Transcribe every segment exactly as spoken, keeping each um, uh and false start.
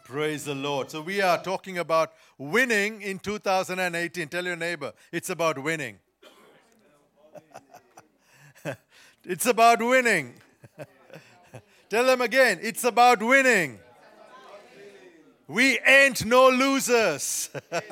Praise the Lord. So we are talking about winning in two thousand eighteen. Tell your neighbor, it's about winning. It's about winning. Tell them again, it's about winning. We ain't no losers.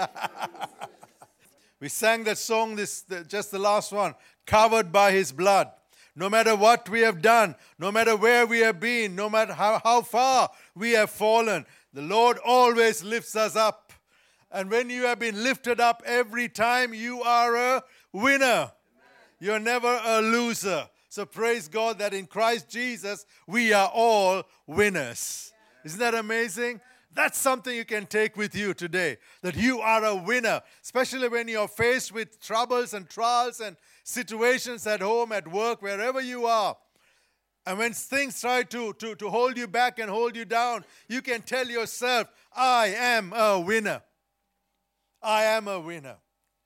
We sang that song, this just the last one, covered by His blood. No matter what we have done, no matter where we have been, no matter how, how far we have fallen, the Lord always lifts us up. And when you have been lifted up every time, you are a winner. You're never a loser. So praise God that in Christ Jesus, we are all winners. Isn't that amazing? That's something you can take with you today, that you are a winner, especially when you're faced with troubles and trials and situations at home, at work, wherever you are. And when things try to, to, to hold you back and hold you down, you can tell yourself, I am a winner. I am a winner.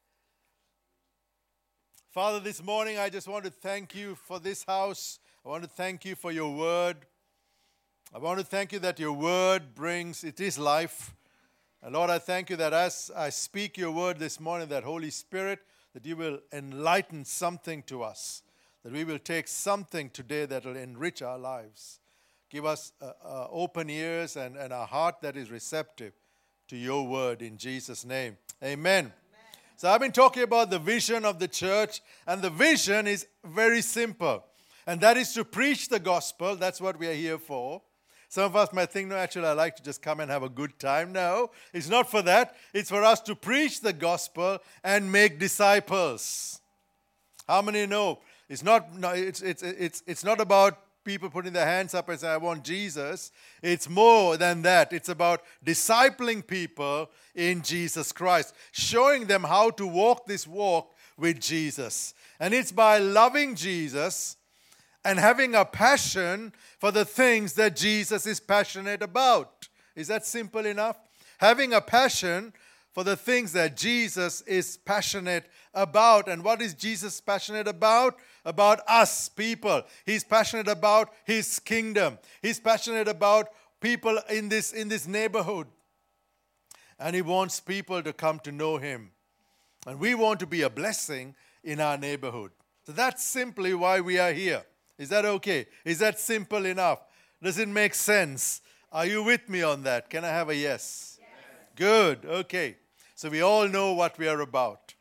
Father, this morning I just want to thank you for this house. I want to thank you for your word. I want to thank you that your word brings, it is life. And Lord, I thank you that as I speak your word this morning, that Holy Spirit, that you will enlighten something to us, that we will take something today that will enrich our lives. Give us uh, uh, open ears and, and a heart that is receptive to your word in Jesus' name. Amen. Amen. So I've been talking about the vision of the church, and the vision is very simple. And that is to preach the gospel. That's what we are here for. Some of us might think, no, actually, I like to just come and have a good time. No, it's not for that. It's for us to preach the gospel and make disciples. How many know? It's not, no, it's, it's, it's, it's not about people putting their hands up and saying, I want Jesus. It's more than that. It's about discipling people in Jesus Christ, showing them how to walk this walk with Jesus. And it's by loving Jesus and having a passion for the things that Jesus is passionate about. Is that simple enough? Having a passion for the things that Jesus is passionate about. And what is Jesus passionate about? About us people. He's passionate about His kingdom. He's passionate about people in this, in this neighborhood. And He wants people to come to know Him. And we want to be a blessing in our neighborhood. So that's simply why we are here. Is that okay? Is that simple enough? Does it make sense? Are you with me on that? Can I have a yes? Yes. Good. Okay. So we all know what we are about.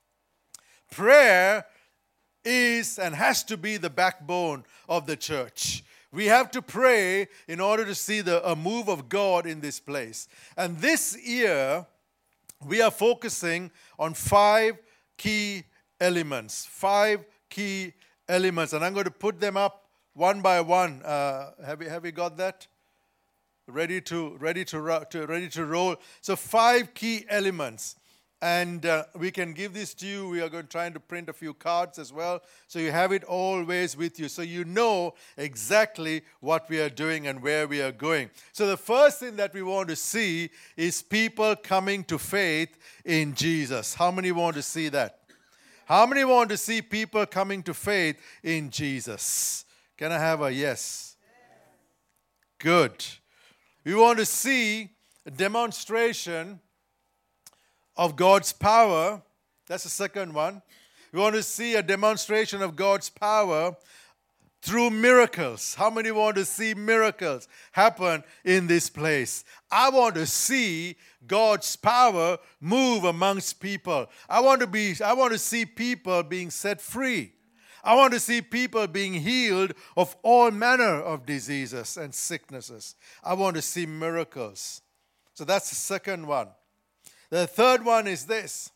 Prayer is and has to be the backbone of the church. We have to pray in order to see the a move of God in this place. And this year, we are focusing on five key elements. Five key elements. And I'm going to put them up one by one. Uh, have you have you got that? Ready to ready to, to ready to roll. So five key elements. And uh, we can give this to you. We are going to try to print a few cards as well. So you have it always with you. So you know exactly what we are doing and where we are going. So the first thing that we want to see is people coming to faith in Jesus. How many want to see that? How many want to see people coming to faith in Jesus? Can I have a yes? Good. We want to see a demonstration of God's power. That's the second one. We want to see a demonstration of God's power through miracles. How many want to see miracles happen in this place? I want to see God's power move amongst people. I want to be I want to see people being set free. I want to see people being healed of all manner of diseases and sicknesses. I want to see miracles. So that's the second one. The third one is this.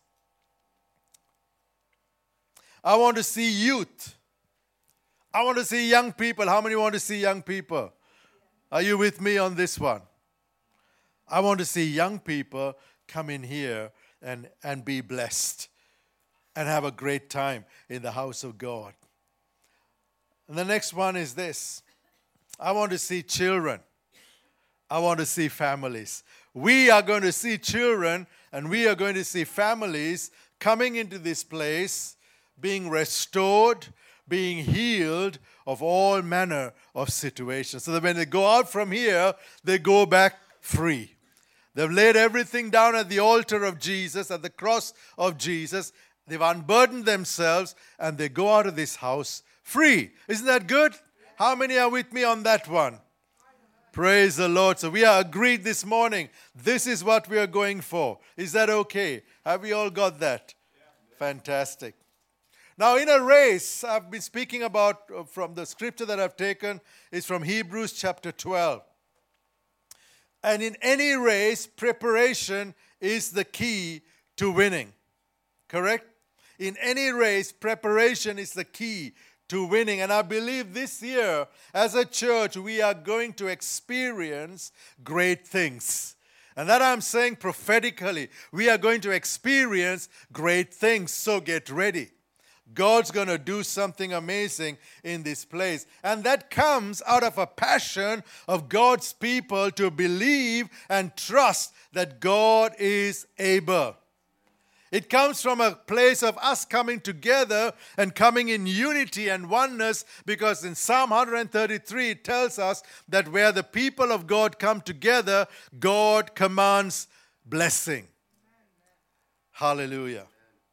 I want to see youth. I want to see young people. How many want to see young people? Are you with me on this one? I want to see young people come in here and, and be blessed and have a great time in the house of God. And the next one is this. I want to see children. I want to see families. We are going to see children and we are going to see families coming into this place, being restored, being healed of all manner of situations. So that when they go out from here, they go back free. They've laid everything down at the altar of Jesus, at the cross of Jesus. They've unburdened themselves and they go out of this house free. Isn't that good? How many are with me on that one? Praise the Lord. So we are agreed this morning. This is what we are going for. Is that okay? Have we all got that? Fantastic. Now, in a race, I've been speaking about uh, from the scripture that I've taken is from Hebrews chapter twelve. And in any race, preparation is the key to winning. Correct? In any race, preparation is the key to winning. And I believe this year, as a church, we are going to experience great things. And that I'm saying prophetically, we are going to experience great things. So get ready. God's going to do something amazing in this place. And that comes out of a passion of God's people to believe and trust that God is able. It comes from a place of us coming together and coming in unity and oneness, because in Psalm one thirty-three it tells us that where the people of God come together, God commands blessing. Hallelujah.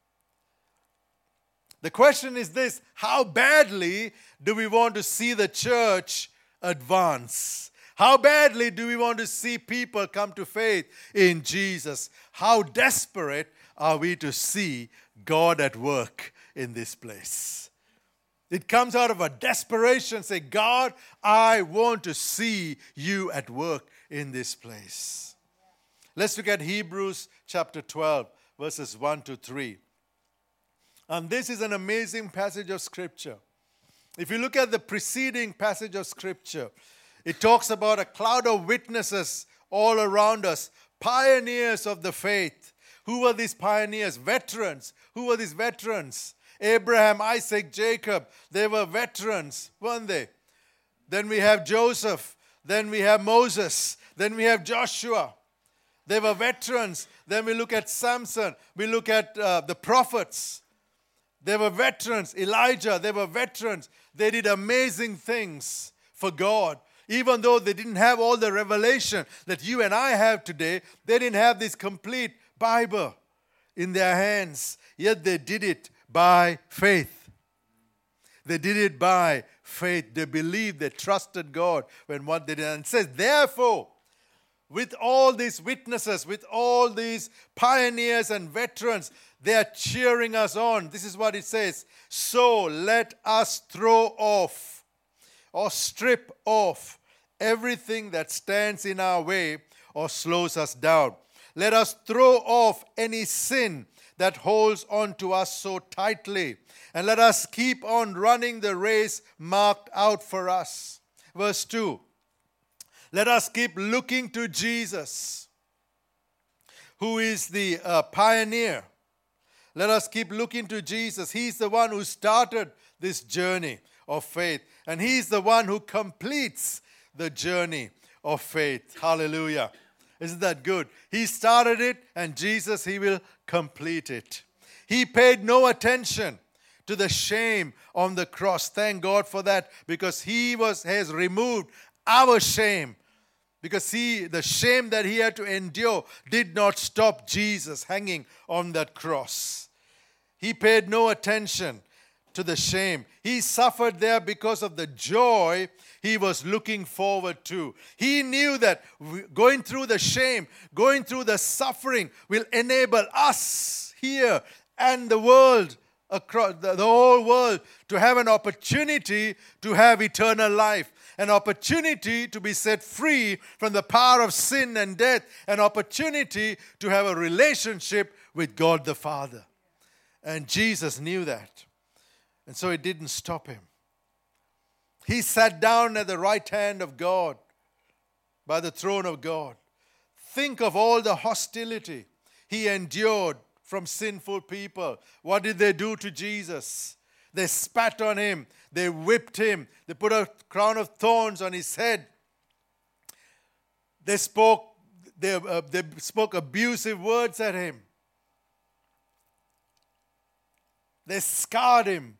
The question is this: how badly do we want to see the church advance? How badly do we want to see people come to faith in Jesus? How desperate are we to see God at work in this place? It comes out of a desperation. Say, God, I want to see you at work in this place. Let's look at Hebrews chapter twelve, verses one to three. And this is an amazing passage of Scripture. If you look at the preceding passage of Scripture, it talks about a cloud of witnesses all around us, pioneers of the faith. Who were these pioneers? Veterans. Who were these veterans? Abraham, Isaac, Jacob. They were veterans, weren't they? Then we have Joseph. Then we have Moses. Then we have Joshua. They were veterans. Then we look at Samson. We look at uh, the prophets. They were veterans. Elijah, they were veterans. They did amazing things for God. Even though they didn't have all the revelation that you and I have today, they didn't have this complete Bible in their hands. Yet they did it by faith. They did it by faith. They believed, they trusted God when what they did. And it says, therefore, with all these witnesses, with all these pioneers and veterans, they are cheering us on. This is what it says. So let us throw off or strip off everything that stands in our way or slows us down. Let us throw off any sin that holds on to us so tightly. And let us keep on running the race marked out for us. Verse two. Let us keep looking to Jesus, who is the uh, pioneer. Let us keep looking to Jesus. He's the one who started this journey of faith. And He's the one who completes the journey of faith. Hallelujah. Isn't that good? He started it, and Jesus, He will complete it. He paid no attention to the shame on the cross. Thank God for that, because He was has removed our shame. Because he, the shame that He had to endure did not stop Jesus hanging on that cross. He paid no attention to the shame. He suffered there because of the joy He was looking forward to. He knew that going through the shame, going through the suffering will enable us here and the world, across the, the whole world, to have an opportunity to have eternal life. An opportunity to be set free from the power of sin and death. An opportunity to have a relationship with God the Father. And Jesus knew that. And so it didn't stop Him. He sat down at the right hand of God, by the throne of God. Think of all the hostility He endured from sinful people. What did they do to Jesus? They spat on Him. They whipped Him. They put a crown of thorns on His head. They spoke, they, uh, they spoke abusive words at Him. They scarred Him.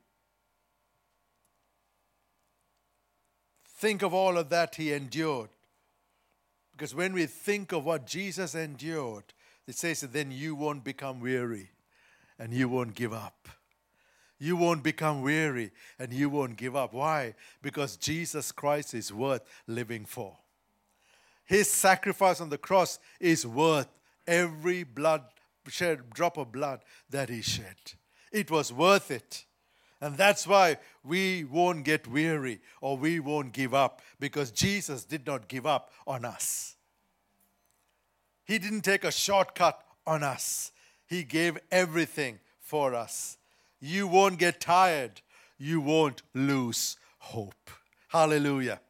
Think of all of that He endured. Because when we think of what Jesus endured, it says that then you won't become weary and you won't give up. You won't become weary and you won't give up. Why? Because Jesus Christ is worth living for. His sacrifice on the cross is worth every blood shed, drop of blood that he shed. It was worth it. And that's why we won't get weary or we won't give up, because Jesus did not give up on us. He didn't take a shortcut on us. He gave everything for us. You won't get tired. You won't lose hope. Hallelujah.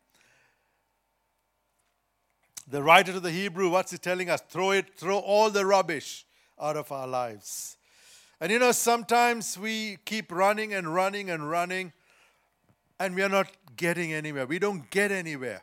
The writer to the Hebrew, what's he telling us? Throw it, throw all the rubbish out of our lives. And you know, sometimes we keep running and running and running, and we are not getting anywhere. We don't get anywhere.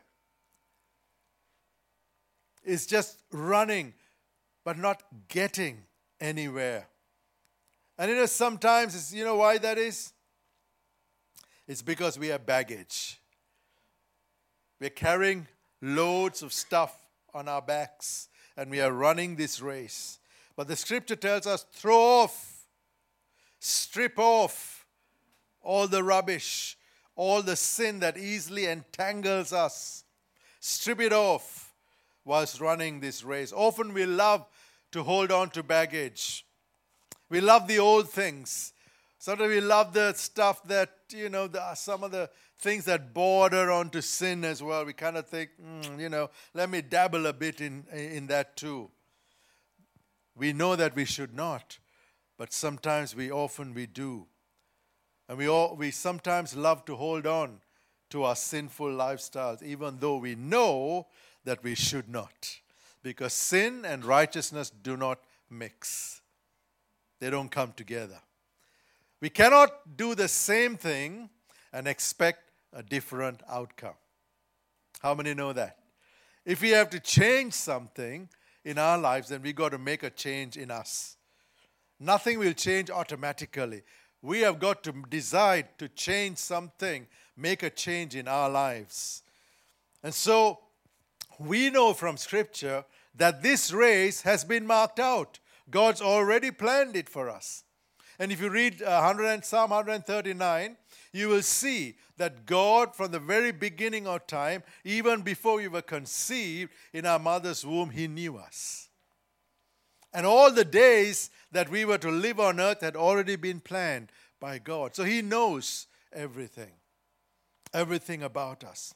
It's just running, but not getting anywhere. And you know, sometimes, it's, you know why that is? It's because we have baggage. We're carrying loads of stuff on our backs, and we are running this race. But the scripture tells us, throw off, strip off all the rubbish, all the sin that easily entangles us. Strip it off whilst running this race. Often we love to hold on to baggage. We love the old things. Sometimes we love the stuff that, you know, the, some of the things that border onto sin as well. We kind of think, mm, you know, let me dabble a bit in, in that too. We know that we should not, but sometimes we often we do. And we all, we sometimes love to hold on to our sinful lifestyles, even though we know that we should not. Because sin and righteousness do not mix. They don't come together. We cannot do the same thing and expect a different outcome. How many know that? If we have to change something in our lives, then we got to make a change in us. Nothing will change automatically. We have got to decide to change something, make a change in our lives. And so, we know from Scripture that this race has been marked out. God's already planned it for us. And if you read uh, one hundred, Psalm one thirty-nine, you will see that God, from the very beginning of time, even before we were conceived in our mother's womb, He knew us. And all the days that we were to live on earth had already been planned by God. So He knows everything, everything about us.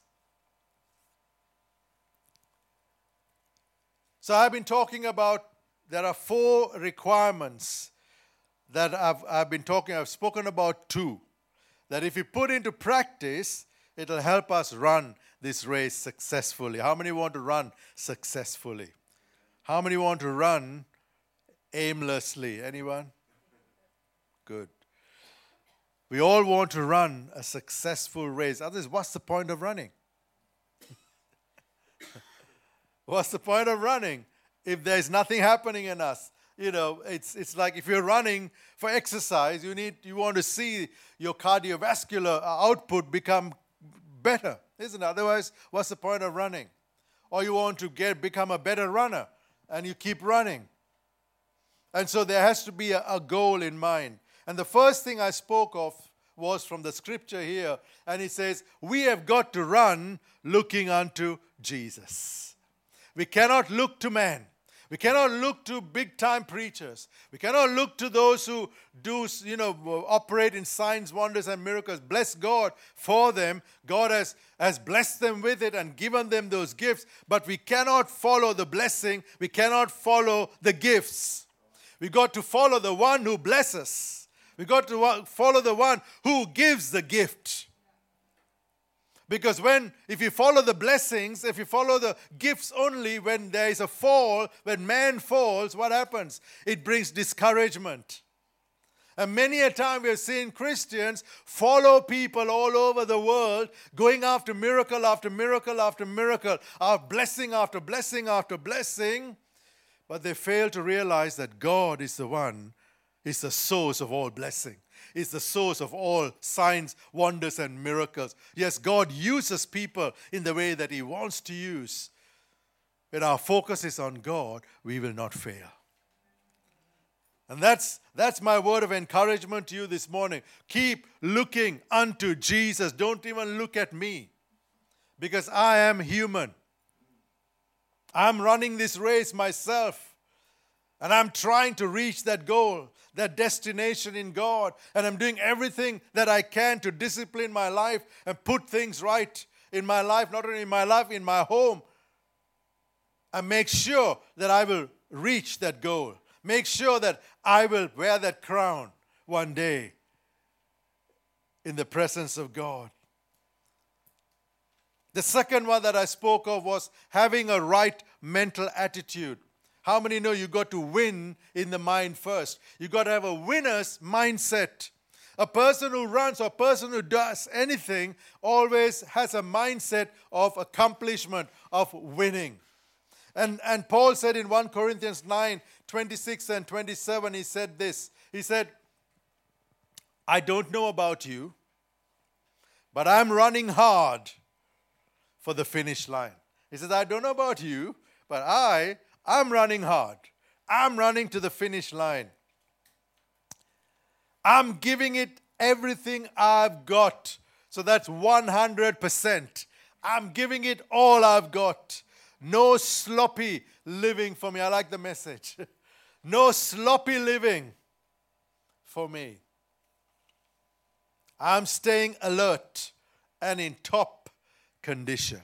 So I've been talking about, there are four requirements that I've, I've been talking, I've spoken about two. That if we put into practice, it'll help us run this race successfully. How many want to run successfully? How many want to run aimlessly? Anyone? Good. We all want to run a successful race. Otherwise, what's the point of running? What's the point of running if there's nothing happening in us? You know, it's it's like if you're running for exercise, you need you want to see your cardiovascular output become better, isn't it? Otherwise, what's the point of running? Or you want to get become a better runner, and you keep running. And so there has to be a, a goal in mind. And the first thing I spoke of was from the scripture here, and it says, we have got to run looking unto Jesus. We cannot look to man. We cannot look to big-time preachers. We cannot look to those who do, you know, operate in signs, wonders, and miracles. Bless God for them. God has, has blessed them with it and given them those gifts. But we cannot follow the blessing. We cannot follow the gifts. We got to follow the one who blesses. We got to follow the one who gives the gift. Because when, if you follow the blessings, if you follow the gifts only, when there is a fall, when man falls, what happens? It brings discouragement. And many a time we have seen Christians follow people all over the world, going after miracle after miracle after miracle, after blessing after blessing after blessing, but they fail to realize that God is the one, is the source of all blessing. Is the source of all signs, wonders, and miracles. Yes, God uses people in the way that He wants to use. when our focus is on God, we will not fail. And that's, that's my word of encouragement to you this morning. Keep looking unto Jesus. Don't even look at me, because I am human. I'm running this race myself, and I'm trying to reach that goal, that destination in God, and I'm doing everything that I can to discipline my life and put things right in my life, not only in my life, in my home, and make sure that I will reach that goal. Make sure that I will wear that crown one day in the presence of God. The second one that I spoke of was having a right mental attitude. How many know you got to win in the mind first? You got to have a winner's mindset. A person who runs or a person who does anything always has a mindset of accomplishment, of winning. And, and Paul said in First Corinthians nine, twenty-six and twenty-seven, he said this. He said, I don't know about you, but I'm running hard for the finish line. He says, I don't know about you, but I, I'm running hard. I'm running to the finish line. I'm giving it everything I've got. So that's one hundred percent. I'm giving it all I've got. No sloppy living for me. I like the message. No sloppy living for me. I'm staying alert and in top condition.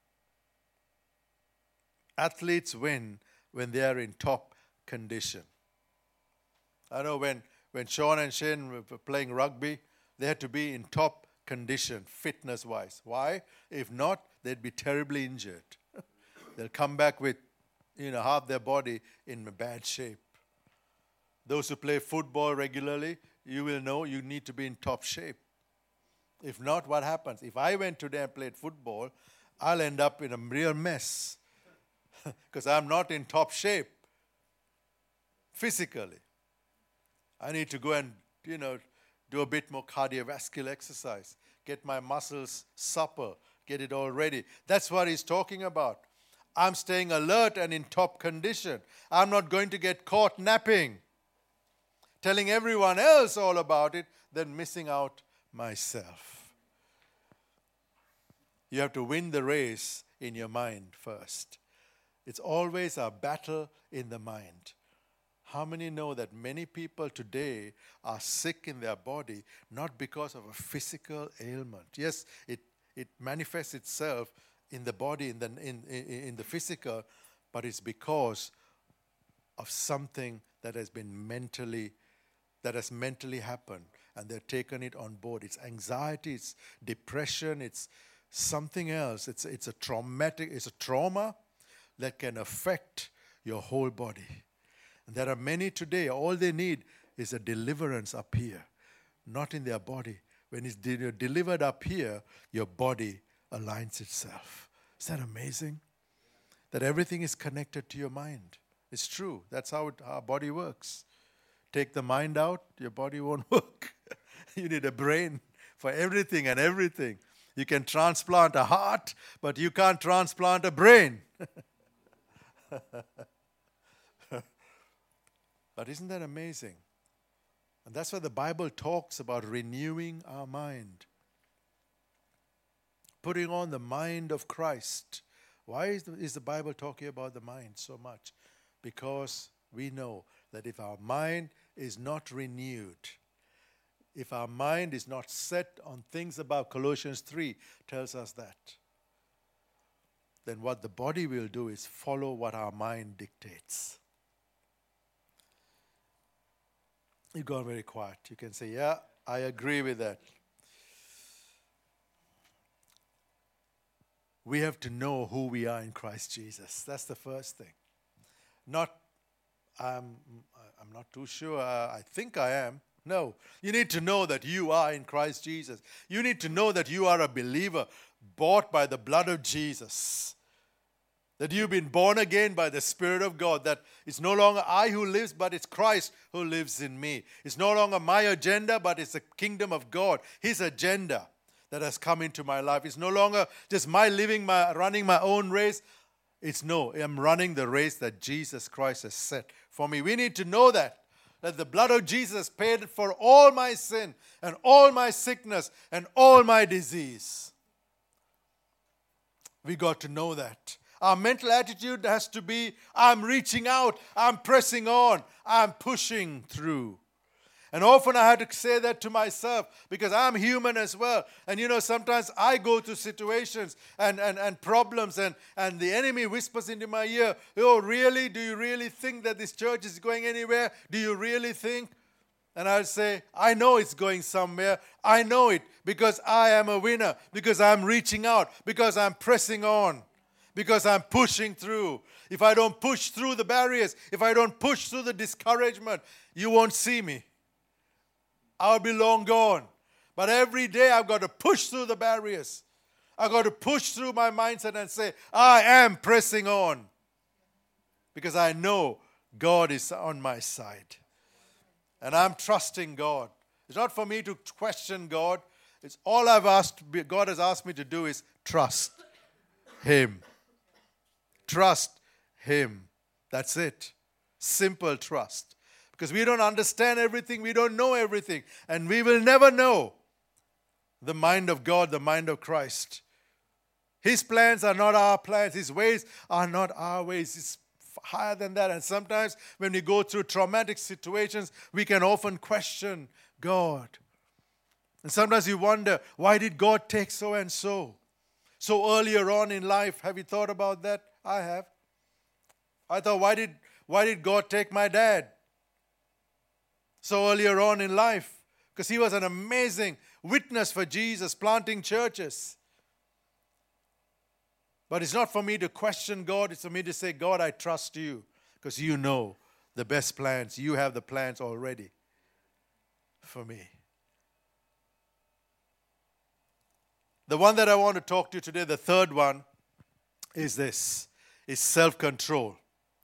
Athletes win when they are in top condition. I know when, when Sean and Shane were playing rugby, they had to be in top condition, fitness-wise. Why? If not, they'd be terribly injured. They'll come back with, you know, half their body in bad shape. Those who play football regularly, you will know you need to be in top shape. If not, what happens? If I went today and played football, I'll end up in a real mess because I'm not in top shape physically. I need to go and, you know, do a bit more cardiovascular exercise, get my muscles supple, get it all ready. That's what he's talking about. I'm staying alert and in top condition. I'm not going to get caught napping, telling everyone else all about it, then missing out myself. You have to win the race in your mind first. It's always a battle in the mind. How many know that many people today are sick in their body, not because of a physical ailment? Yes, it, it manifests itself in the body, in the, in, in, in the physical, but it's because of something that has been mentally, that has mentally happened, and they've taken it on board. It's anxiety, it's depression, it's something else. It's, it's a traumatic, it's a trauma that can affect your whole body. And there are many today, all they need is a deliverance up here, not in their body. When it's de- delivered up here, your body aligns itself. Is that amazing? That everything is connected to your mind. It's true. That's how it, our body works. Take the mind out, your body won't work. You need a brain for everything and everything. You can transplant a heart, but you can't transplant a brain. But isn't that amazing? And that's why the Bible talks about renewing our mind. Putting on the mind of Christ. Why is the, is the Bible talking about the mind so much? Because we know that if our mind is not renewed, if our mind is not set on things above, Colossians three tells us that, then what the body will do is follow what our mind dictates. You've gone very quiet. You can say, yeah, I agree with that. We have to know who we are in Christ Jesus. That's the first thing. Not, I'm, I'm not too sure. I think I am. No. You need to know that you are in Christ Jesus. You need to know that you are a believer bought by the blood of Jesus. That you've been born again by the Spirit of God. That it's no longer I who lives, but it's Christ who lives in me. It's no longer my agenda, but it's the kingdom of God. His agenda that has come into my life. It's no longer just my living, my running my own race. It's no, I'm running the race that Jesus Christ has set for me. We need to know that. That the blood of Jesus paid for all my sin and all my sickness and all my disease. We got to know that. Our mental attitude has to be, I'm reaching out, I'm pressing on, I'm pushing through. And often I had to say that to myself because I'm human as well. And you know, sometimes I go through situations and, and, and problems and, and the enemy whispers into my ear, oh, really? Do you really think that this church is going anywhere? Do you really think? And I'll say, I know it's going somewhere. I know it because I am a winner, because I'm reaching out, because I'm pressing on, because I'm pushing through. If I don't push through the barriers, if I don't push through the discouragement, you won't see me. I'll be long gone. But every day I've got to push through the barriers. I've got to push through my mindset and say, I am pressing on. Because I know God is on my side. And I'm trusting God. It's not for me to question God. It's all I've asked, God has asked me to do is trust Him. Trust Him. That's it. Simple trust. Because we don't understand everything, we don't know everything, and we will never know the mind of God, the mind of Christ. His plans are not our plans, His ways are not our ways. It's higher than that. And sometimes when we go through traumatic situations, we can often question God. And sometimes you wonder, why did God take so and so? So earlier on in life, have you thought about that? I have. I thought, why did, why did God take my dad? So earlier on in life, because he was an amazing witness for Jesus, planting churches. But it's not for me to question God, it's for me to say, God, I trust you, because you know the best plans. You have the plans already for me. The one that I want to talk to you today, the third one, is this, is self-control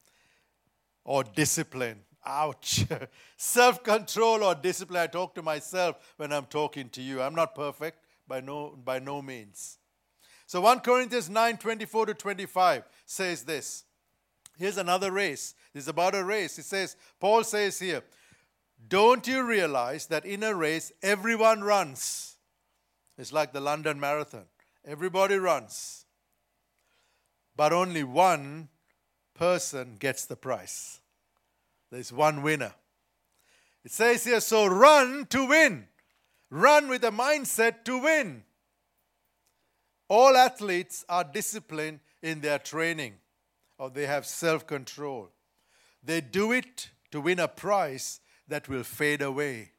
or discipline. Ouch. Self-control or discipline. I talk to myself when I'm talking to you. I'm not perfect by no, by no means. So First Corinthians nine, twenty-four to twenty-five says this. Here's another race. This is about a race. It says, Paul says here, don't you realize that in a race, everyone runs? It's like the London Marathon. Everybody runs. But only one person gets the prize. There's one winner. It says here, so run to win. Run with a mindset to win. All athletes are disciplined in their training, or they have self-control. They do it to win a prize that will fade away.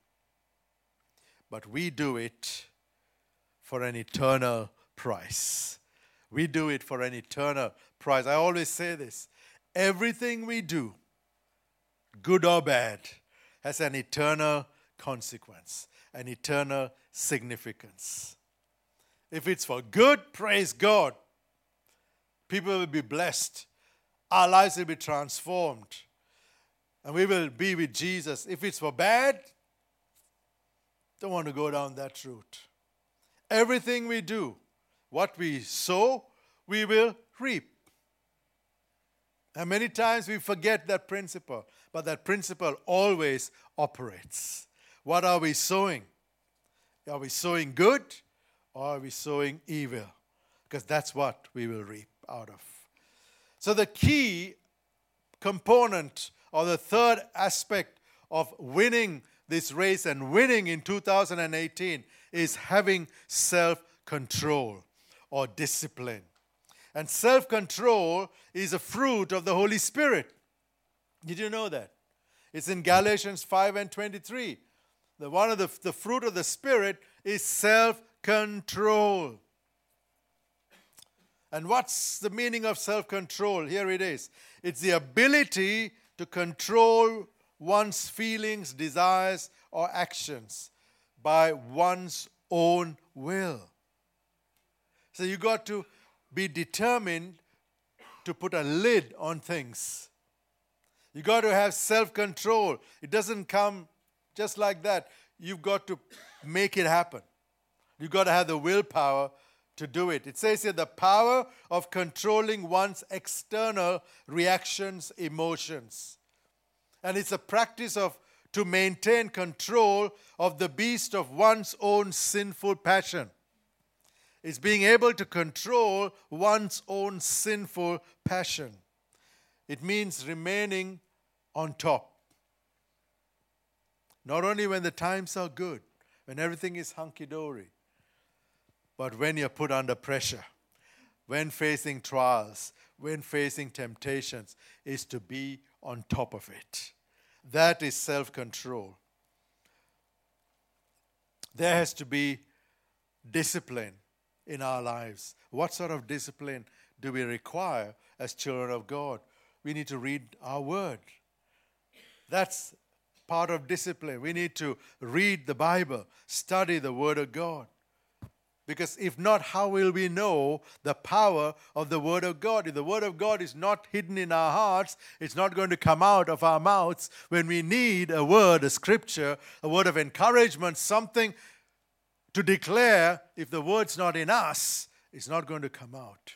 But we do it for an eternal prize. We do it for an eternal prize. I always say this. Everything we do, good or bad, has an eternal consequence, an eternal significance. If it's for good, praise God. People will be blessed. Our lives will be transformed. And we will be with Jesus. If it's for bad, don't want to go down that route. Everything we do, what we sow, we will reap. And many times we forget that principle, but that principle always operates. What are we sowing? Are we sowing good or are we sowing evil? Because that's what we will reap out of. So the key component or the third aspect of winning this race and winning in two thousand eighteen is having self-control or discipline. And self-control is a fruit of the Holy Spirit. Did you know that? It's in Galatians five and twenty-three. The one of the, the fruit of the Spirit is self-control. And what's the meaning of self-control? Here it is. It's the ability to control one's feelings, desires, or actions by one's own will. So you got to be determined to put a lid on things. You got to have self-control. It doesn't come just like that. You've got to make it happen. You've got to have the willpower to do it. It says here the power of controlling one's external reactions, emotions. And it's a practice of to maintain control of the beast of one's own sinful passion. It's being able to control one's own sinful passion. It means remaining on top. Not only when the times are good, when everything is hunky-dory, but when you're put under pressure, when facing trials, when facing temptations, is to be on top of it. That is self-control. There has to be discipline in our lives. What sort of discipline do we require as children of God? We need to read our word. That's part of discipline. We need to read the Bible, study the word of God. Because if not, how will we know the power of the Word of God? If the Word of God is not hidden in our hearts, it's not going to come out of our mouths when we need a word, a scripture, a word of encouragement, something to declare. If the word's not in us, it's not going to come out.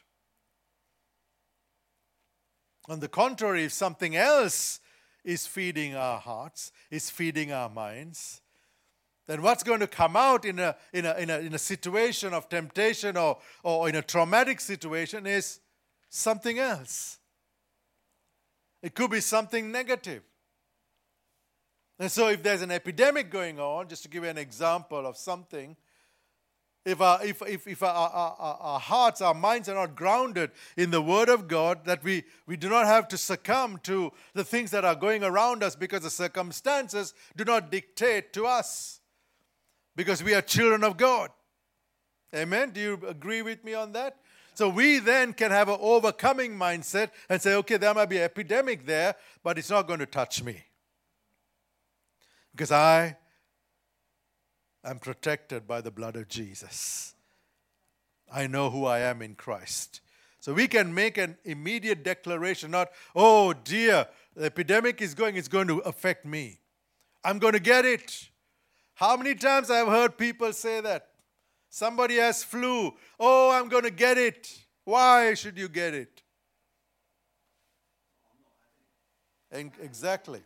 On the contrary, if something else is feeding our hearts, is feeding our minds, then what's going to come out in a, in a, in a, in a situation of temptation or, or in a traumatic situation is something else. It could be something negative. And so if there's an epidemic going on, just to give you an example of something, if our, if, if, if our, our, our, our hearts, our minds are not grounded in the Word of God, that we, we do not have to succumb to the things that are going around us because the circumstances do not dictate to us. Because we are children of God. Amen? Do you agree with me on that? So we then can have an overcoming mindset and say, okay, there might be an epidemic there, but it's not going to touch me. Because I am protected by the blood of Jesus. I know who I am in Christ. So we can make an immediate declaration, not, oh dear, the epidemic is going, it's going to affect me. I'm going to get it. How many times I've heard people say that? Somebody has flu. Oh, I'm going to get it. Why should you get it? And exactly.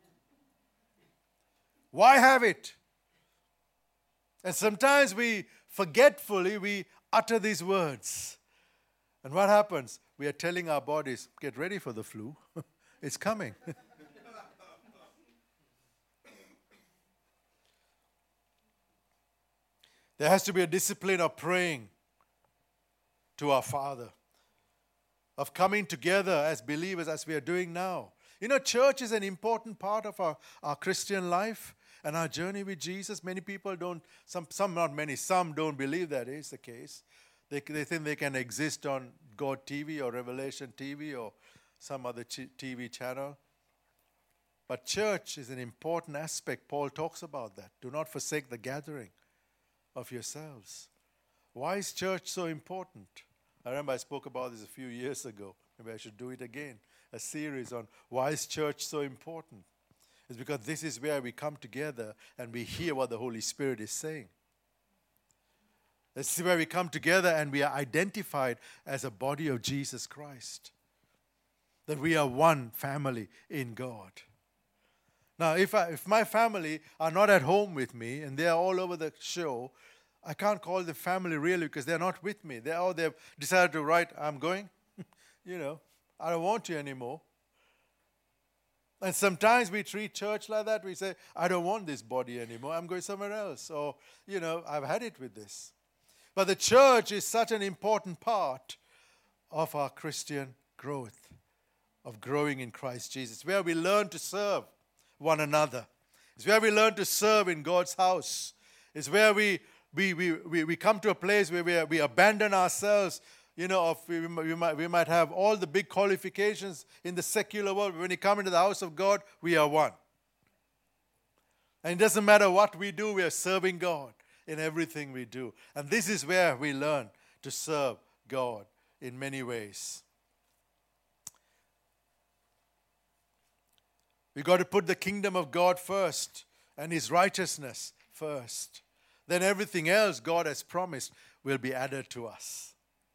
Why have it? And sometimes we forgetfully, we utter these words. And what happens? We are telling our bodies, get ready for the flu. It's coming. There has to be a discipline of praying to our Father, of coming together as believers as we are doing now. You know, church is an important part of our, our Christian life and our journey with Jesus. Many people don't, some, some not many, some don't believe that is the case. They, they think they can exist on God T V or Revelation T V or some other T V channel. But church is an important aspect. Paul talks about that. Do not forsake the gathering of yourselves. Why is church so important? I remember I spoke about this a few years ago. Maybe I should do it again. A series on why is church so important. It's because this is where we come together and we hear what the Holy Spirit is saying. This is where we come together and we are identified as a body of Jesus Christ. That we are one family in God. Now, if I, if my family are not at home with me and they are all over the show, I can't call them family really because they're not with me. They're all they've decided to write, I'm going. you know, I don't want you anymore. And sometimes we treat church like that. We say, I don't want this body anymore. I'm going somewhere else. Or, you know, I've had it with this. But the church is such an important part of our Christian growth, of growing in Christ Jesus, where we learn to serve one another. It's where we learn to serve in God's house. It's where we we we we, we come to a place where we, we abandon ourselves. You know, of we, we might we might have all the big qualifications in the secular world. But when you come into the house of God, we are one. And it doesn't matter what we do, we are serving God in everything we do. And this is where we learn to serve God in many ways. We've got to put the kingdom of God first and His righteousness first. then everything else God has promised will be added to us.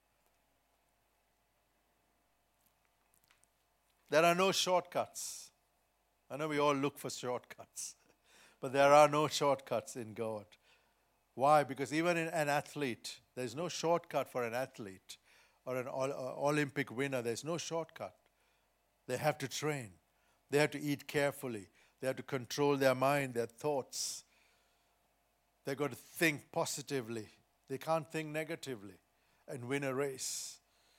There are no shortcuts. I know we all look for shortcuts, but there are no shortcuts in God. Why? Because even in an athlete, there's no shortcut for an athlete or an Olympic winner. There's no shortcut. They have to train. They have to eat carefully. They have to control their mind, their thoughts. They've got to think positively. They can't think negatively and win a race.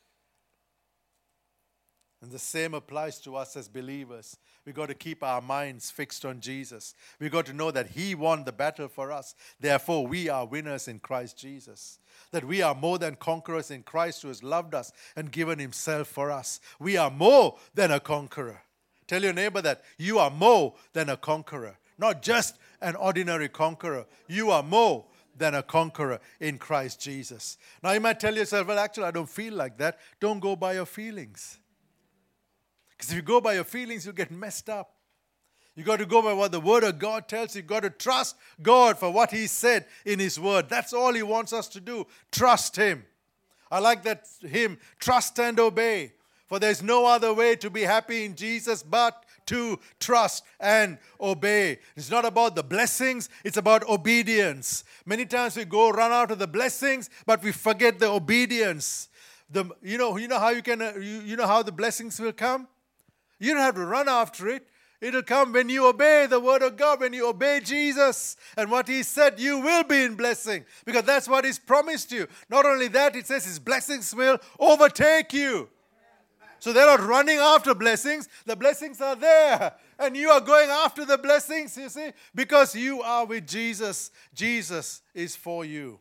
And the same applies to us as believers. We've got to keep our minds fixed on Jesus. We've got to know that He won the battle for us. Therefore, we are winners in Christ Jesus. That we are more than conquerors in Christ who has loved us and given Himself for us. We are more than a conqueror. Tell your neighbor that you are more than a conqueror. Not just an ordinary conqueror. You are more than a conqueror in Christ Jesus. Now you might tell yourself, well, actually, I don't feel like that. Don't go by your feelings. Because if you go by your feelings, you'll get messed up. You've got to go by what the Word of God tells you. You've got to trust God for what He said in His Word. That's all He wants us to do. Trust Him. I like that hymn, trust and obey. For there's no other way to be happy in Jesus but to trust and obey. It's not about the blessings, it's about obedience. Many times we go run out of the blessings, but we forget the obedience. The, you know, you know how you can, uh, you, you know how the blessings will come? You don't have to run after it. It'll come when you obey the Word of God, when you obey Jesus and what He said, you will be in blessing because that's what He's promised you. Not only that, it says His blessings will overtake you. So they're not running after blessings. The blessings are there. And you are going after the blessings, you see, because you are with Jesus. Jesus is for you.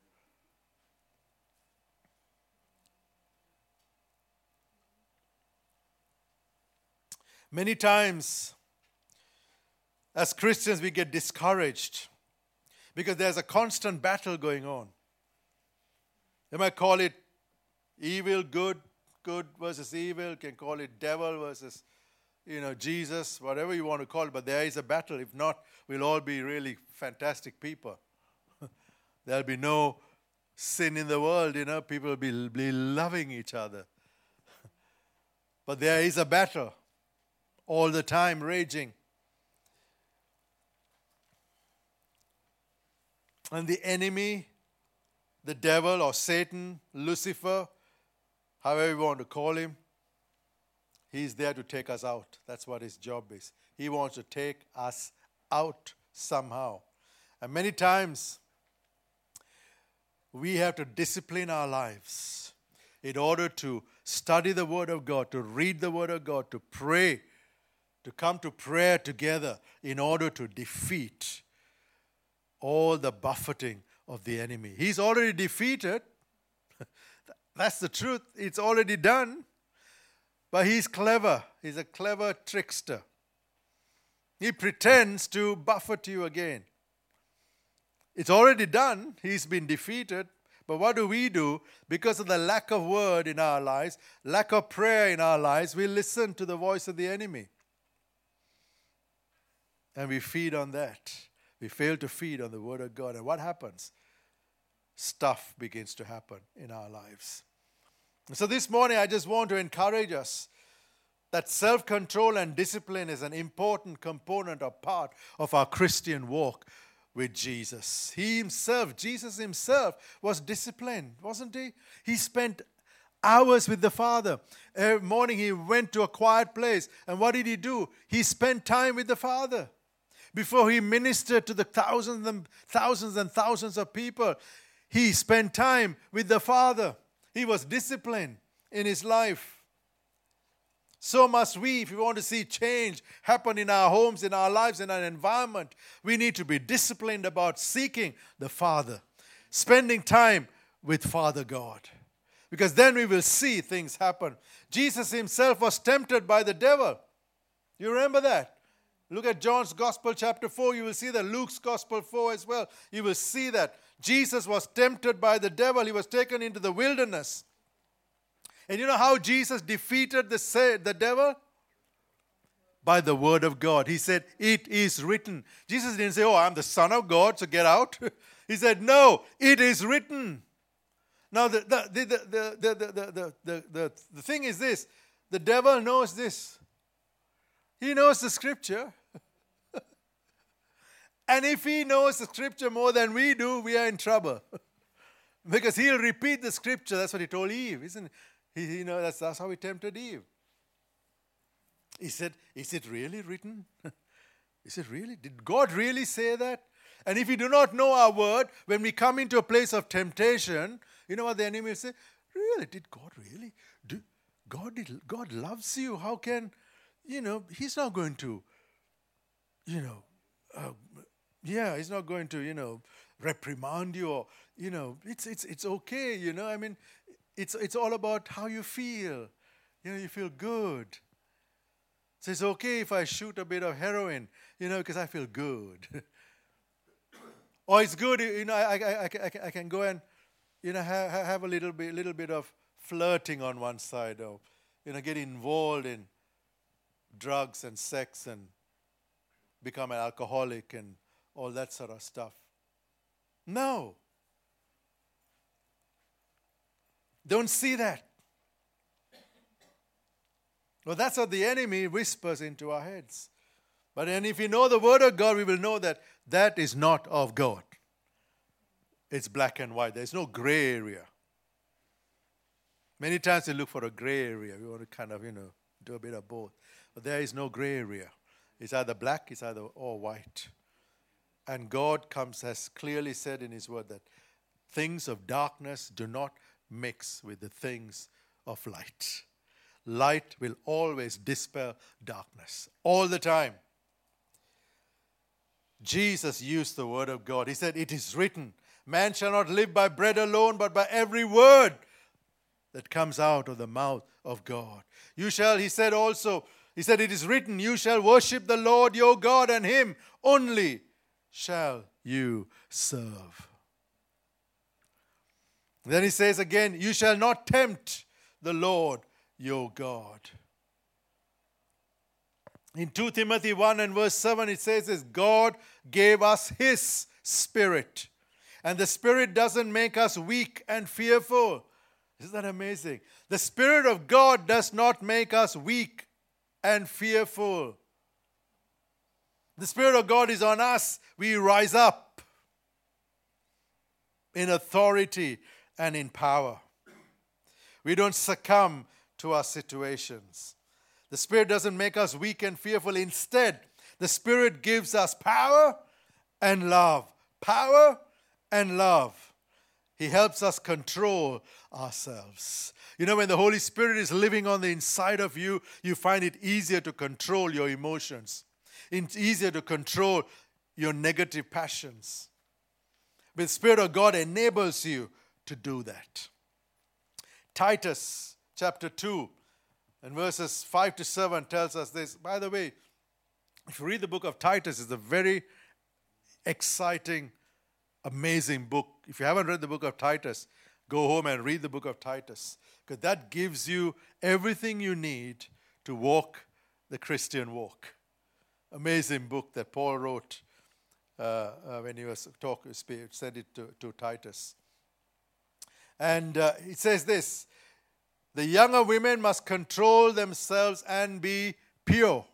Many times, as Christians, we get discouraged because there's a constant battle going on. You might call it evil, good, good versus evil. You can call it devil versus, you know, Jesus, whatever you want to call it. But there is a battle. If not, we'll all be really fantastic people. There'll be no sin in the world, you know. People will be, be loving each other. But there is a battle. All the time raging. And the enemy, the devil or Satan, Lucifer, however you want to call him, he's there to take us out. That's what his job is. He wants to take us out somehow. And many times, we have to discipline our lives in order to study the Word of God, to read the Word of God, to pray, to come to prayer together in order to defeat all the buffeting of the enemy. He's already defeated. That's the truth. It's already done. But he's clever. He's a clever trickster. He pretends to buffet you again. It's already done. He's been defeated. But what do we do? Because of the lack of word in our lives, lack of prayer in our lives, we listen to the voice of the enemy. And we feed on that. We fail to feed on the Word of God. And what happens? Stuff begins to happen in our lives. So this morning, I just want to encourage us that self-control and discipline is an important component or part of our Christian walk with Jesus. He himself, Jesus himself, was disciplined, wasn't he? He spent hours with the Father. Every morning he went to a quiet place. And what did he do? He spent time with the Father. Before he ministered to the thousands and thousands and thousands of people, he spent time with the Father. He was disciplined in his life. So must we, if we want to see change happen in our homes, in our lives, in our environment. We need to be disciplined about seeking the Father, spending time with Father God. Because then we will see things happen. Jesus himself was tempted by the devil. You remember that? Look at John's Gospel chapter four. You will see that. Luke's Gospel four as well. You will see that. Jesus was tempted by the devil. He was taken into the wilderness. And you know how Jesus defeated the, the devil? By the Word of God. He said, it is written. Jesus didn't say, oh, I'm the Son of God, so get out. He said, no, it is written. Now, the, the, the, the, the, the, the, the, the, the, the thing is this. The devil knows this. He knows the scripture. And if he knows the scripture more than we do, we are in trouble. Because he'll repeat the scripture. That's what he told Eve, isn't it? He, you know, that's, that's how he tempted Eve. He said, is it really written? Is it really? Did God really say that? And if we do not know our word, when we come into a place of temptation, you know what the enemy will say? Really? Did God really? Do, God, did, God loves you. How can, you know, he's not going to, you know, uh, yeah, he's not going to, you know, reprimand you or, you know, it's it's it's okay, you know. I mean, it's it's all about how you feel. You know, you feel good. So it's okay if I shoot a bit of heroin, you know, because I feel good. Or it's good, you know, I, I, I, I, I can go and, you know, have, have a little bit, little bit of flirting on one side, or, you know, get involved in drugs and sex and become an alcoholic and all that sort of stuff. No. Don't see that. Well, that's what the enemy whispers into our heads. But and if we know the word of God, we will know that that is not of God. It's black and white. There's no gray area. Many times we look for a gray area. We want to kind of, you know, do a bit of both. But there is no gray area. It's either black, it's either or white. And God comes, has clearly said in his word that things of darkness do not mix with the things of light. Light will always dispel darkness, all the time. Jesus used the word of God. He said, it is written, man shall not live by bread alone, but by every word that comes out of the mouth of God. You shall, he said also, he said, it is written, you shall worship the Lord your God, and him only shall you serve. Then he says again, you shall not tempt the Lord your God. In Second Timothy one and verse seven, it says this, God gave us his spirit. And the spirit doesn't make us weak and fearful. Isn't that amazing? The Spirit of God does not make us weak and fearful. The Spirit of God is on us. We rise up in authority and in power. We don't succumb to our situations. The Spirit doesn't make us weak and fearful. Instead, the Spirit gives us power and love. Power and love. He helps us control ourselves. You know, when the Holy Spirit is living on the inside of you, you find it easier to control your emotions. It's easier to control your negative passions. But the Spirit of God enables you to do that. Titus chapter two and verses five to seven tells us this. By the way, if you read the book of Titus, it's a very exciting, amazing book. If you haven't read the book of Titus, go home and read the book of Titus, because that gives you everything you need to walk the Christian walk. Amazing book that Paul wrote uh, uh, when he was talking, said it to, to Titus. And uh, it says this, the younger women must control themselves and be pure.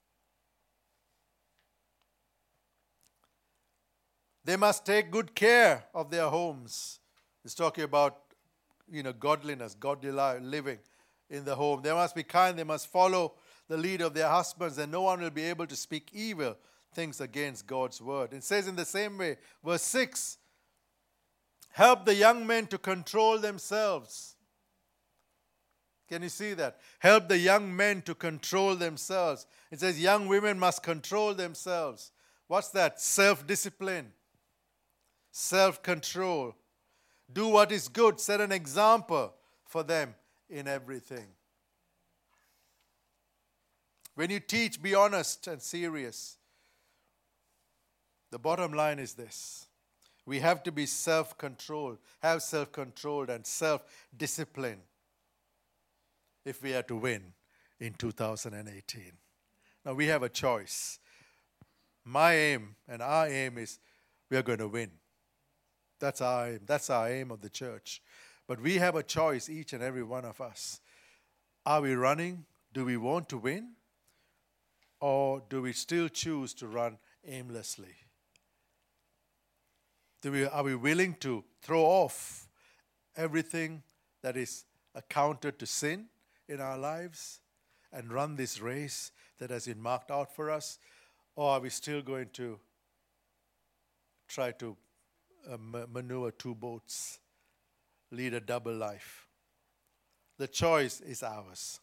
They must take good care of their homes. It's talking about, you know, godliness, godly life, living in the home. They must be kind. They must follow the lead of their husbands, and no one will be able to speak evil things against God's word. It says in the same way, verse six, help the young men to control themselves. Can you see that? Help the young men to control themselves. It says young women must control themselves. What's that? Self-discipline. Self-control. Do what is good. Set an example for them in everything. When you teach, be honest and serious. The bottom line is this. We have to be self-controlled, have self-controlled and self-discipline if we are to win in two thousand eighteen. Now we have a choice. My aim and our aim is we are going to win. That's our aim. That's our aim of the church. But we have a choice, each and every one of us. Are we running? Do we want to win? Or do we still choose to run aimlessly? Do we, are we willing to throw off everything that is accounted to sin in our lives and run this race that has been marked out for us? Or are we still going to try to uh, maneuver two boats, lead a double life? The choice is ours.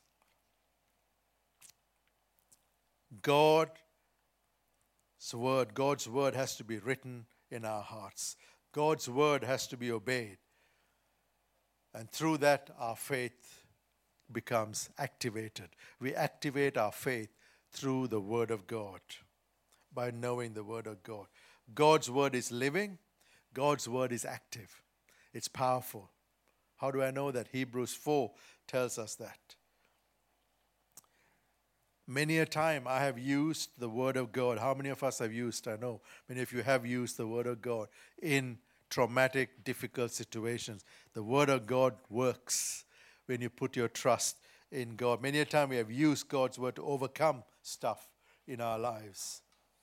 God's word, God's word has to be written in our hearts. God's word has to be obeyed. And through that, our faith becomes activated. We activate our faith through the word of God, by knowing the word of God. God's word is living. God's word is active. It's powerful. How do I know that? Hebrews four tells us that. Many a time I have used the word of God. How many of us have used? I know many of you have used the word of God in traumatic, difficult situations. The word of God works when you put your trust in God. Many a time we have used God's word to overcome stuff in our lives.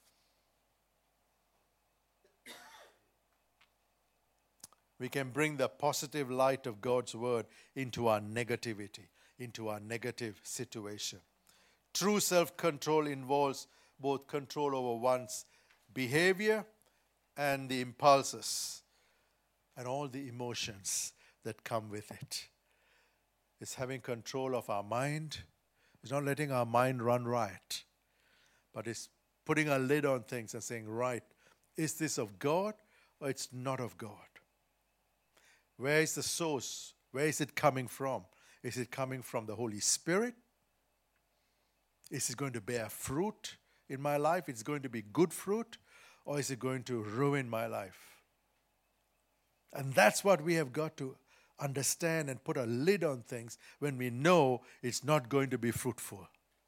We can bring the positive light of God's word into our negativity, into our negative situation. True self-control involves both control over one's behavior and the impulses and all the emotions that come with it. It's having control of our mind. It's not letting our mind run riot, but it's putting a lid on things and saying, right, is this of God or it's not of God? Where is the source? Where is it coming from? Is it coming from the Holy Spirit? Is it going to bear fruit in my life? Is it going to be good fruit? Or is it going to ruin my life? And that's what we have got to understand and put a lid on things when we know it's not going to be fruitful.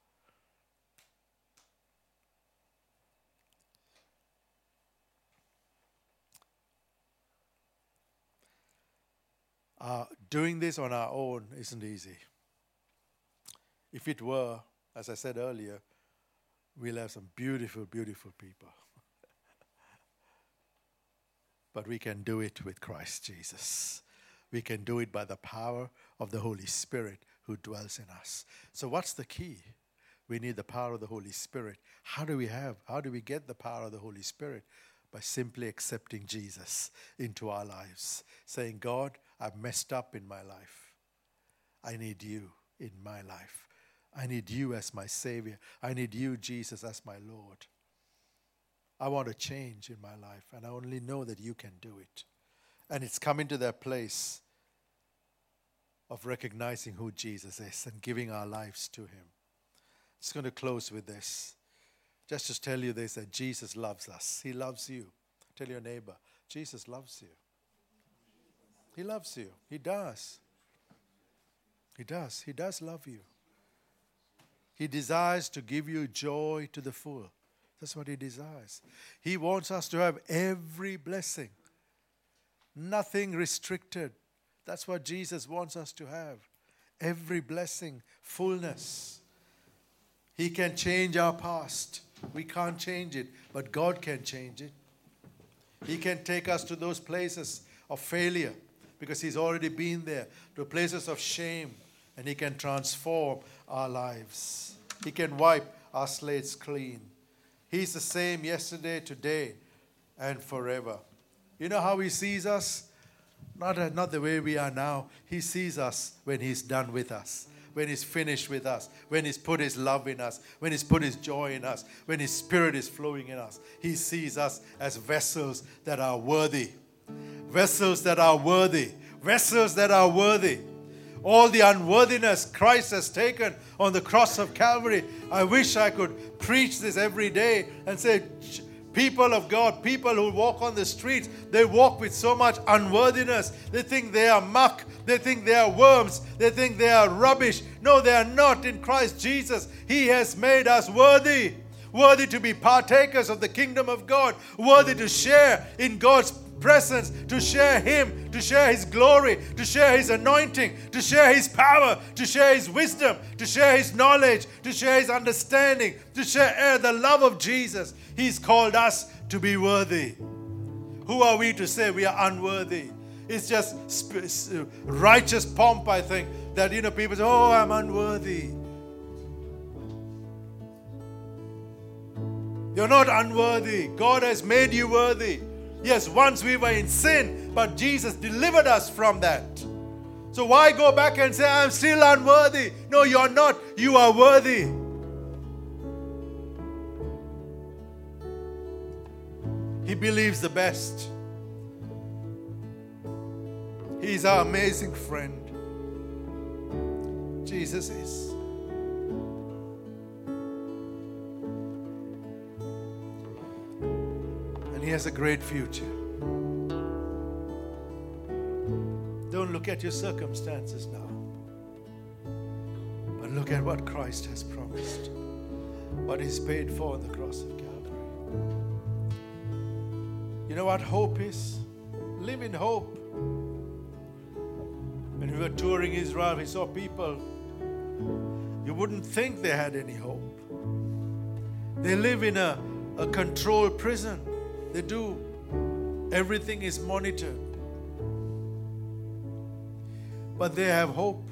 Uh, doing this on our own isn't easy. If it were, as I said earlier, we'll have some beautiful, beautiful people. But we can do it with Christ Jesus. We can do it by the power of the Holy Spirit who dwells in us. So what's the key? We need the power of the Holy Spirit. How do we have, how do we get the power of the Holy Spirit? By simply accepting Jesus into our lives. Saying, God, I've messed up in my life. I need you in my life. I need you as my Savior. I need you, Jesus, as my Lord. I want to change in my life, and I only know that you can do it. And it's coming to that place of recognizing who Jesus is and giving our lives to him. I'm just going to close with this. Just to tell you this, that Jesus loves us. He loves you. Tell your neighbor, Jesus loves you. He loves you. He does. He does. He does love you. He desires to give you joy to the full. That's what he desires. He wants us to have every blessing. Nothing restricted. That's what Jesus wants us to have. Every blessing, fullness. He can change our past. We can't change it, but God can change it. He can take us to those places of failure because he's already been there, to places of shame, and he can transform our lives. He can wipe our slates clean. He's the same yesterday, today, and forever. You know how he sees us? Not, not the way we are now. He sees us when he's done with us, when he's finished with us, when he's put his love in us, when he's put his joy in us, when his spirit is flowing in us. He sees us as vessels that are worthy. Vessels that are worthy. Vessels that are worthy. All the unworthiness Christ has taken on the cross of Calvary. I wish I could preach this every day and say, people of God, people who walk on the streets, they walk with so much unworthiness. They think they are muck. They think they are worms. They think they are rubbish. No, they are not in Christ Jesus. He has made us worthy. Worthy to be partakers of the kingdom of God. Worthy to share in God's presence, to share Him, to share His glory, to share His anointing, to share His power, to share His wisdom, to share His knowledge, to share His understanding, to share the love of Jesus. He's called us to be worthy. Who are we to say we are unworthy? It's just righteous pomp, I think, that, you know, people say, oh, I'm unworthy. You're not unworthy. God has made you worthy. Yes, once we were in sin, but Jesus delivered us from that. So why go back and say, I'm still unworthy? No, you're not. You are worthy. He believes the best. He's our amazing friend. Jesus is. And He has a great future. Don't look at your circumstances now, but look at what Christ has promised, what He's paid for on the cross of Calvary. You know what hope is? Live in hope. When we were touring Israel, we saw people, you wouldn't think they had any hope. They live in a, a controlled prison. They do. Everything is monitored. But they have hope.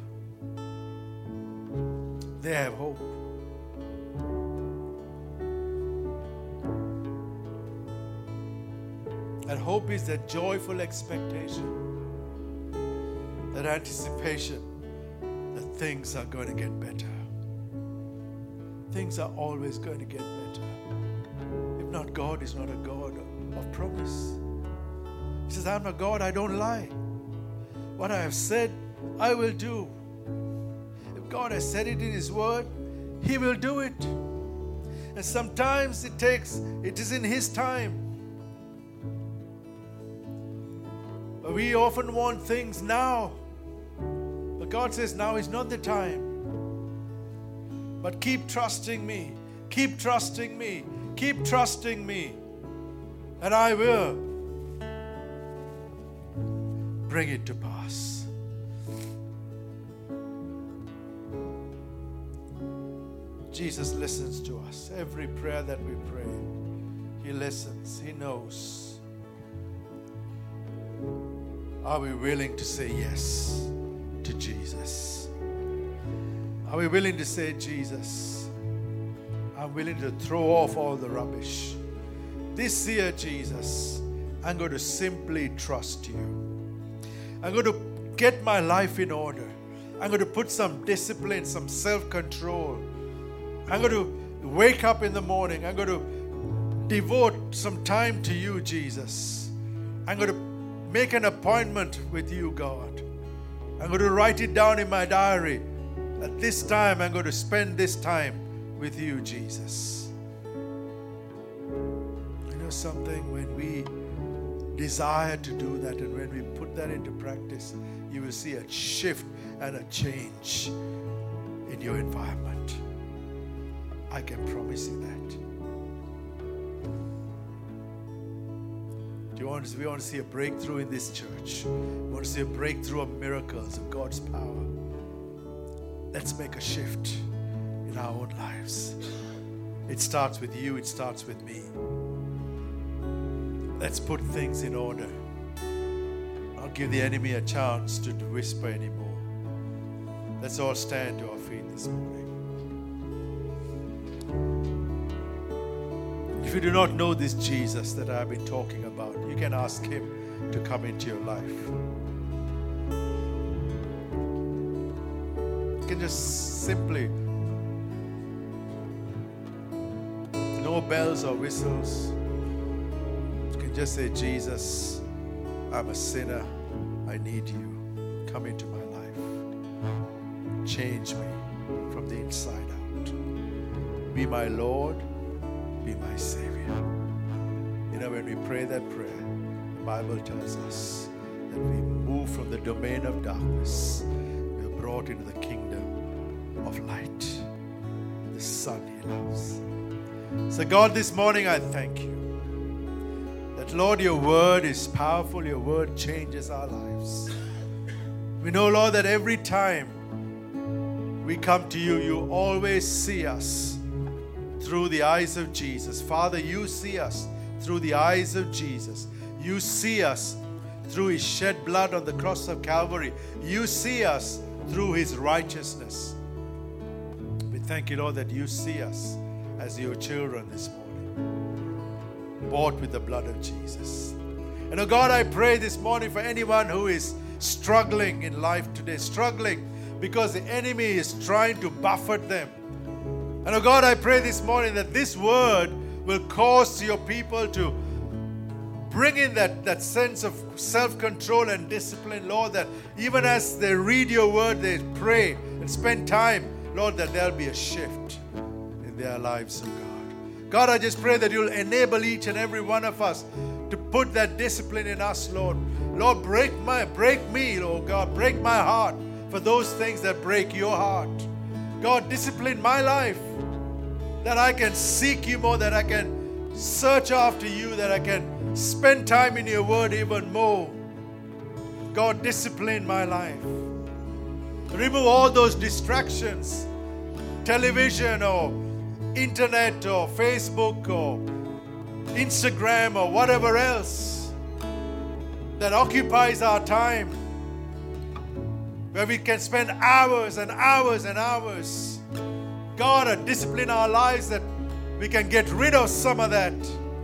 They have hope. And hope is that joyful expectation, that anticipation that things are going to get better. Things are always going to get better. If not, God is not a God of promise. He says, I'm a God, I don't lie. What I have said, I will do. If God has said it in His word, He will do it. And sometimes it takes, it is in His time. But we often want things now. But God says now is not the time. But keep trusting me. Keep trusting me. Keep trusting me. And I will bring it to pass. Jesus listens to us. Every prayer that we pray, He listens. He knows. Are we willing to say yes to Jesus? Are we willing to say, Jesus, I'm willing to throw off all the rubbish. This year, Jesus, I'm going to simply trust you. I'm going to get my life in order. I'm going to put some discipline, some self-control. I'm going to wake up in the morning. I'm going to devote some time to you, Jesus. I'm going to make an appointment with you, God. I'm going to write it down in my diary. At this time, I'm going to spend this time with you, Jesus. You know something? When we desire to do that and when we put that into practice, you will see a shift and a change in your environment. I can promise you that. Do you want to, we want to see a breakthrough in this church. We want to see a breakthrough of miracles, of God's power. Let's make a shift in our own lives. It starts with you. It starts with me. Let's put things in order. I'll give the enemy a chance to whisper anymore. Let's all stand to our feet this morning. If you do not know this Jesus that I've been talking about, you can ask Him to come into your life. You can just simply, no bells or whistles, you can just say, Jesus, I'm a sinner. I need you. Come into my life. Change me from the inside out. Be my Lord. Be my Savior. You know, when we pray that prayer, the Bible tells us that we move from the domain of darkness. We are brought into the kingdom of light. The Son He loves. So God, this morning I thank you That, Lord, your word is powerful. Your word changes our lives. We know, Lord, that every time we come to you, you always see us through the eyes of Jesus. Father, you see us through the eyes of Jesus. You see us through his shed blood on the cross of Calvary. You see us through his righteousness. We thank you, Lord, that you see us as your children this morning, bought with the blood of Jesus. And oh God, I pray this morning for anyone who is struggling in life today, struggling because the enemy is trying to buffet them. And oh God, I pray this morning that this word will cause your people to bring in that, that sense of self-control and discipline, Lord, that even as they read your word, they pray and spend time, Lord, that there'll be a shift in their lives, oh God. God, I just pray that you'll enable each and every one of us to put that discipline in us, Lord. Lord, break my, break me, Lord God, break my heart for those things that break your heart. God, discipline my life, that I can seek you more, that I can search after you, that I can spend time in your word even more. God, discipline my life. Remove all those distractions, television or internet or Facebook or Instagram or whatever else that occupies our time, where we can spend hours and hours and hours. God, uh, discipline our lives that we can get rid of some of that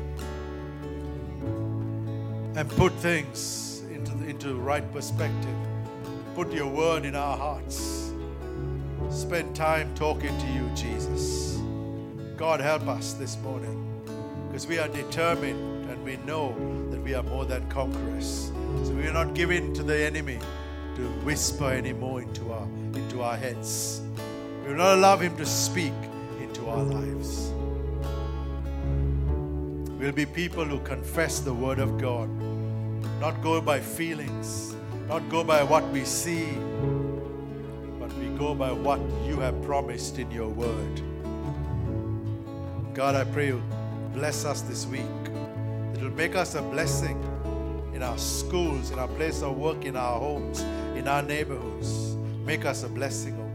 and put things into the, into the right perspective. Put your word in our hearts. Spend time talking to you, Jesus. God, help us this morning, because we are determined and we know that we are more than conquerors. So we are not giving to the enemy to whisper anymore into our, into our heads. We will not allow him to speak into our lives. We'll be people who confess the word of God, not go by feelings, not go by what we see, but we go by what you have promised in your word. God, I pray you bless us this week. It will make us a blessing in our schools, in our place of work, in our homes, in our neighborhoods. Make us a blessing,